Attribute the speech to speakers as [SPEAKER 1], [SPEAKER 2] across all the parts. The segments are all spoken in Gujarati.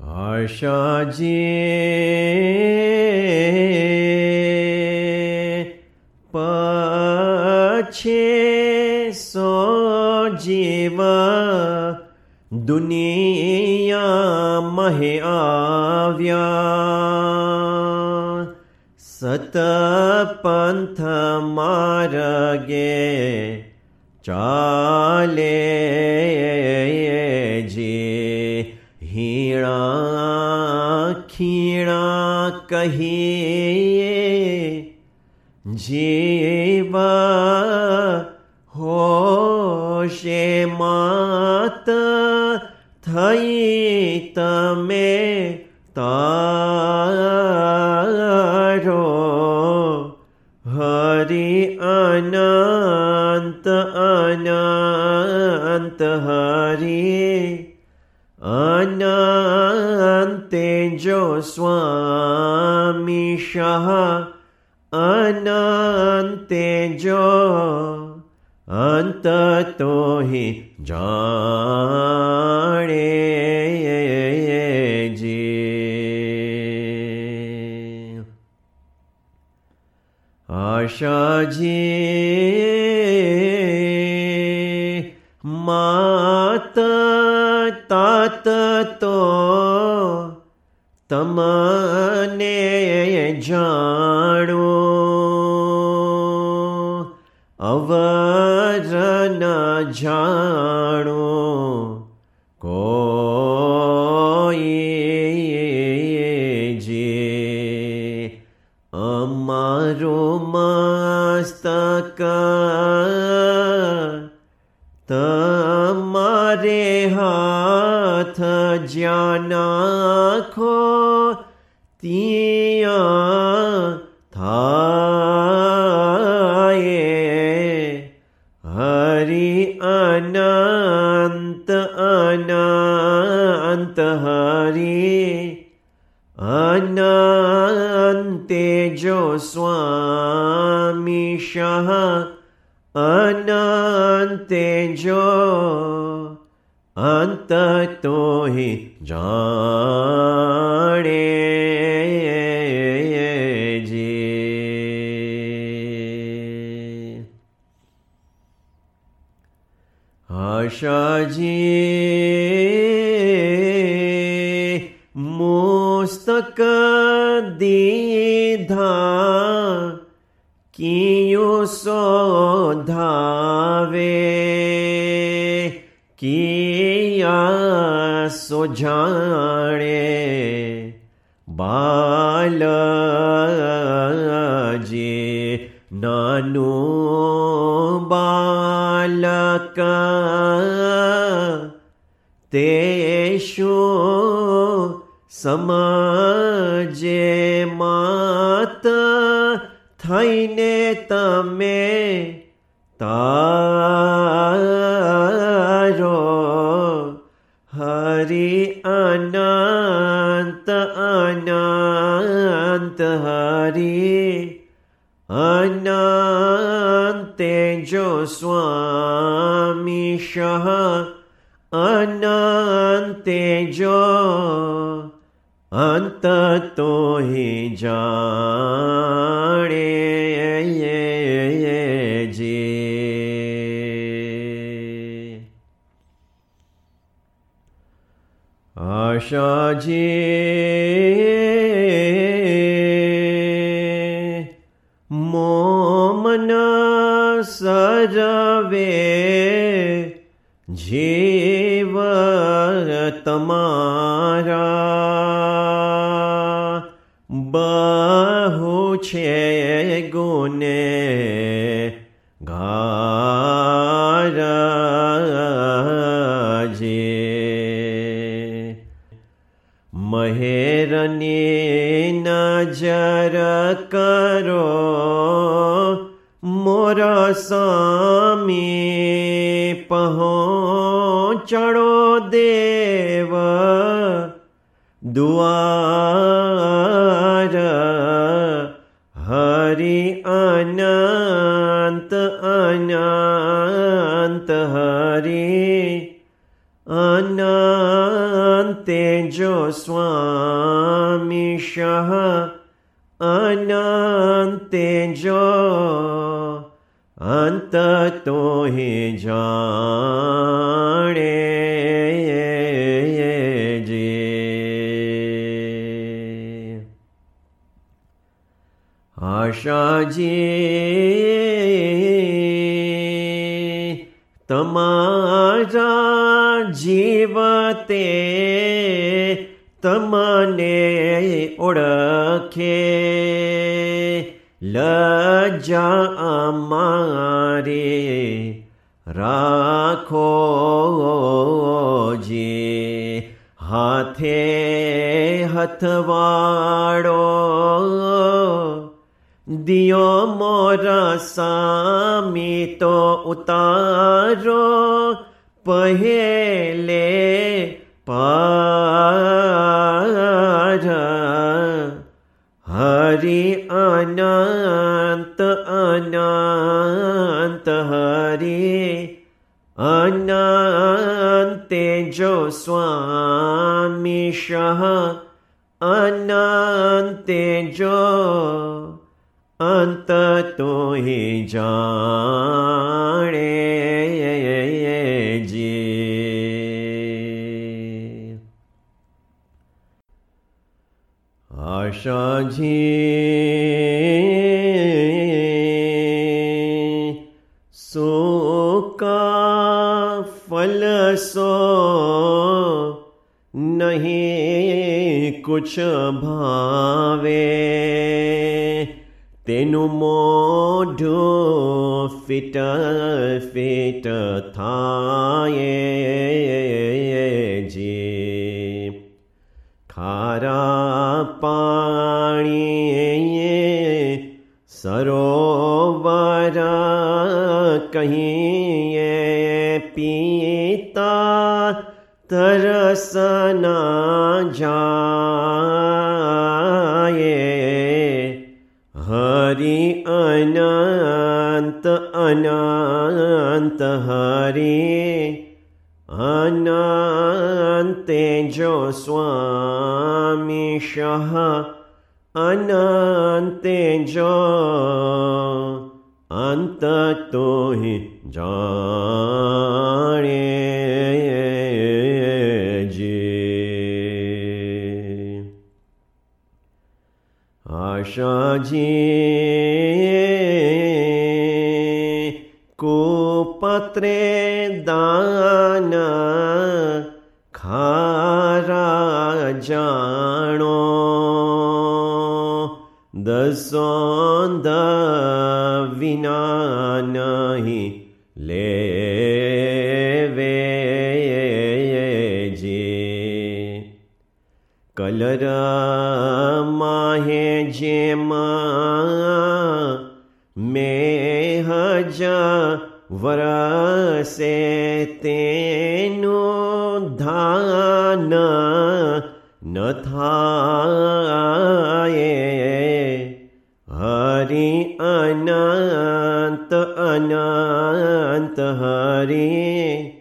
[SPEAKER 1] આશાજી પછી સો જીવ દુનિયા મહે આવ્યા, સતપંથ માર્ગે ચાલે જે હીણા ખીણા કહીએ, જીવ હોશે માત થઈ તમે તારો, હરિ અનંત અનંત હરિ અનંતે જો સ્વામી શાહ, અનંતે જો અંત તો હિ જાણે જે. આશાજી માત તાત તો તમને જાણો, અવર ન જાણો કોઈ જે, અમારો મસ્તક તમારે હાથ જ્યાં નાખો ત્યાં થાય, હરિ અનંત અનંત હરિ અનંતે જો સ્વામી શાહ, અનંતે જો અંત તો હિ જાણે જે. આશાજી મુસ્તક દીધા કિયું શોધાવે, કિયા સો જાણે બાલજી, નાનું બાલક તે શું સમજે માત થઈને તમે તારો, હરિ અનંત અનંત હરિ અનંતે જો સ્વામી શાહ, અનંતે જો અંત તો હિ જાણે જે. આશાજી મોમન સર્વે જીવ તમારા, બહુ છે ગુને ગારજે, મહેરની નજર કરો મોરા સામી પહોંચડો દેવ દ્વાર, હરિ અનંત અનંત હરિ અનંત तेजो स्वामीशः अनन्तेजो अंततो हि जाने जे। આશાજી તમારા જીવતે તમને ઓળખે લજ્જા અમારે રાખો જે હાથે હથવાડો દિયો મોરા સામી તો ઉતારો પહેલે પાર હરિ અનંત અનંત હરિ અનંતેજો સ્વામીશઃ અનંતેજો અંતતો હિ જાણે જે। આશાજી સૂકા ફલસો નહીં કુછ ભાવે તેનું મોઢું ફીટ ફીટ થાય જે ખારા પાણીએ સરોવર કહીએ પીતા તરસ ના જાય હરિ અનંત અનંત હરિ અનંતેજો સ્વામીશઃ અનંતેજો અંતતો હિ જાણે જે। આશાજી કુપત્રે દાન ખારા જાણો દસોંદ વિના નહીં લેવે જે કલર માહે જેમાં મેહજ વરસે તેનું ધાન ન થાય હરિ અનંત અનંત હરિ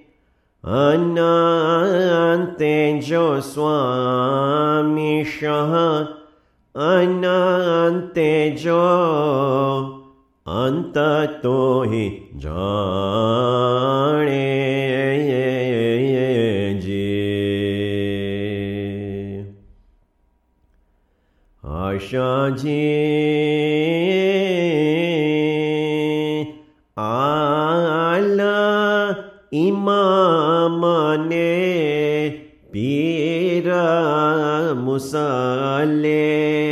[SPEAKER 1] અનંતેજો સ્વામીશઃ અનંતેજો અંતતો હિ જાણે જે। આશાજી આલ ઇમામને પીર મુસલે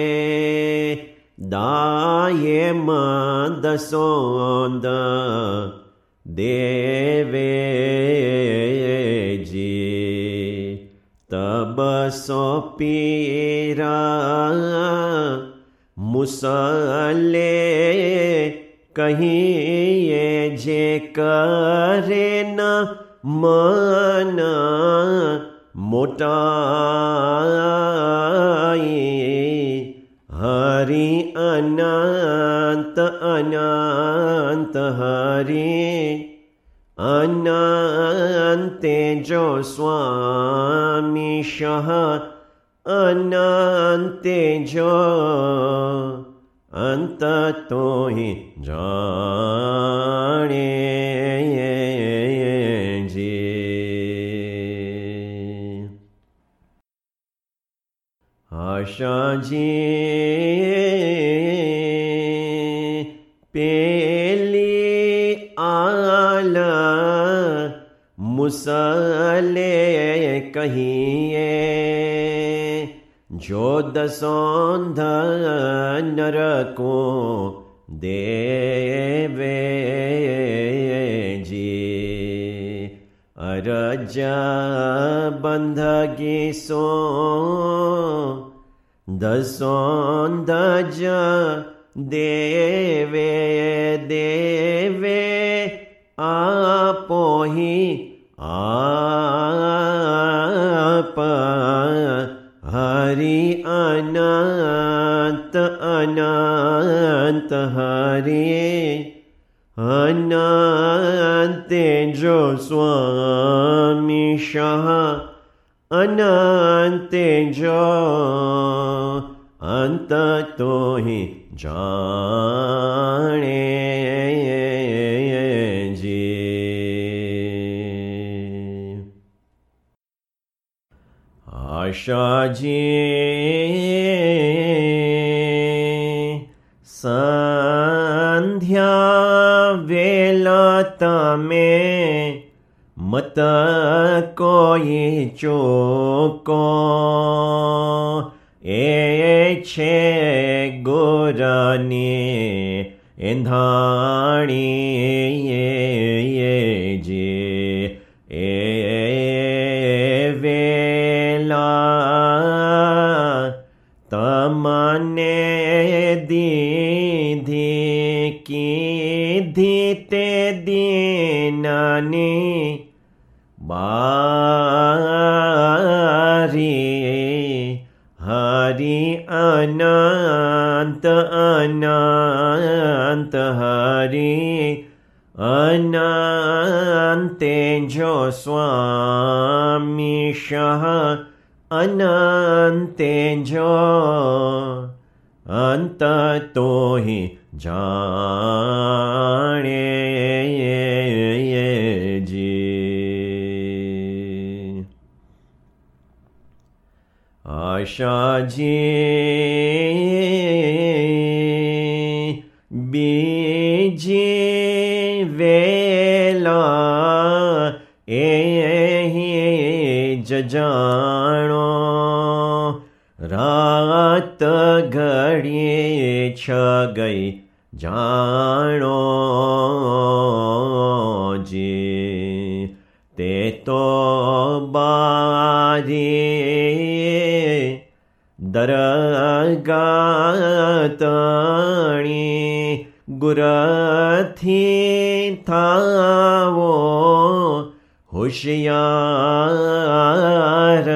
[SPEAKER 1] દાયમ દસોંદ દેવેજી તબસો પીરા મુસલે કહીએ જે કરે ન મન મોટાઈ હરિ અનંત અનંત હરિ અનંતેજો સ્વામીશઃ અનંતેજો અંતતો હિ જાણે જે. આશાજી પેલી આલ મુસલે કહીએ જો દસોંધ નરકો દેવેજી અરજ બંધગીસો દસોંધ જ દેવે દેવે આપોહી આપ હરિ અનંત અનંત હરિ અનંતેજો સ્વામીશઃ અનંતેજો અંતતો હિ જાણે જે. આશાજી સંધ્યા વેલા તમે મત કોઈ ચોકો એ છે ગોરની એંધાણી જે એ વેલા તમને દીધી કીધી તે દીનાની બારી હરિ અનંત અનંત હરિ અનંતેજો સ્વામીશઃ અનંતેજો અંતતો હિ જાણે જે. આશાજી બીજી વેલા એહી જ જાણો રાત ઘડીએ છ ગઈ જાણો જે તે તો બારી દરગાતણી ગુરથી થાવો હોશિયાર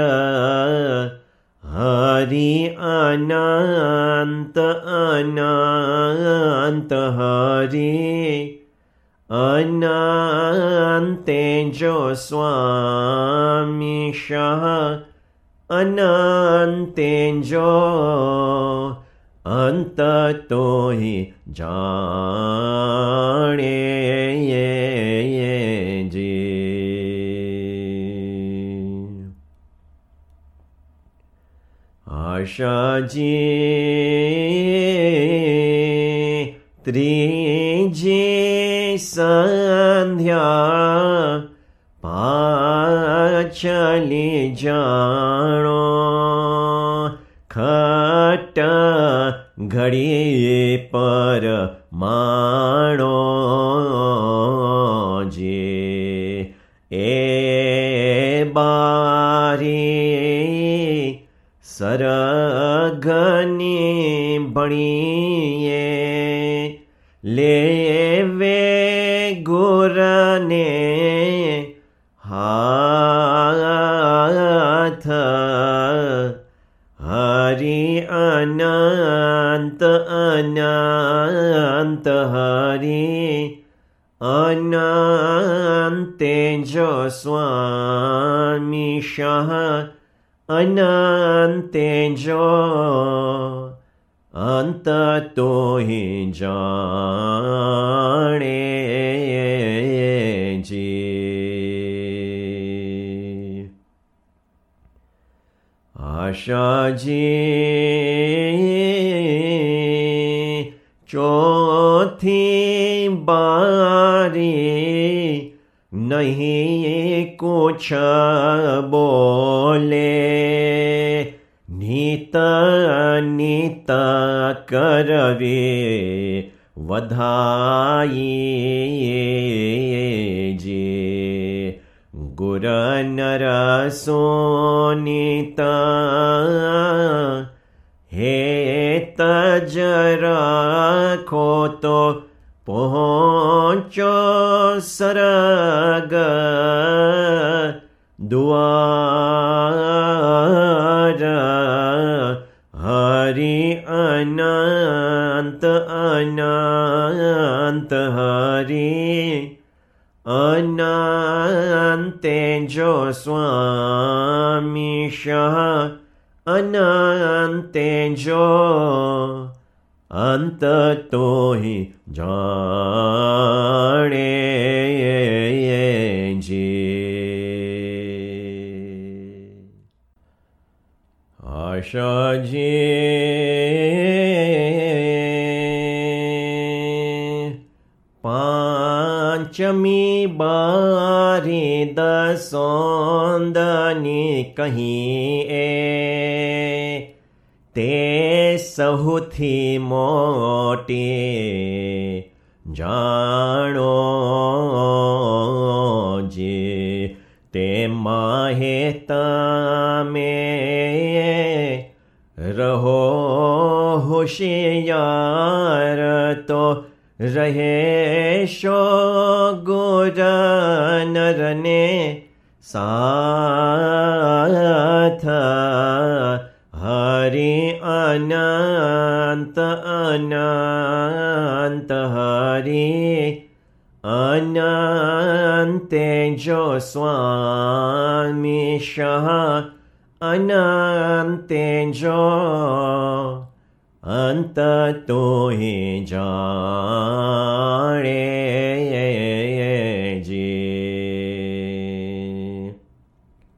[SPEAKER 1] હરિ અનંત અનંત હરિ અનંતેજો સ્વામીશઃ અનંતેજો અંતતો હિ જાણે જે. આશાજી ત્રીજી સંધ્યા પાછલી જાણો ખટ ઘડીએ પર માણો જે એ બારી સરગની ભણીએ લેવે ગુરને હાથ હરિ અનંત અનંત હરિ अनन्तेजो स्वामीशः अनन्तेजो अंततो हि जाने जी। आशाजी चौथी बारी नहीं कुछ बोले, नीत नीत करवे वधाई जी। गुर नर सोनीता हे तज राखो तो पहुँचो सरग द्वार। हरि अनंत अनंत हरि अनन्तेजो स्वामीशः अनन्तेजो अंततो हि जाने जी। आशाजी पांचमी बारी दसोंदनी कहीं ते सहुथी मोटी जानो जी। ते माहेता में रहो होशियार तो रहे शो गुर नरने साथ। हरि अनंत अनंत हरि अनन्तेजो स्वामीशः अनन्तेजो अंततो हि जाने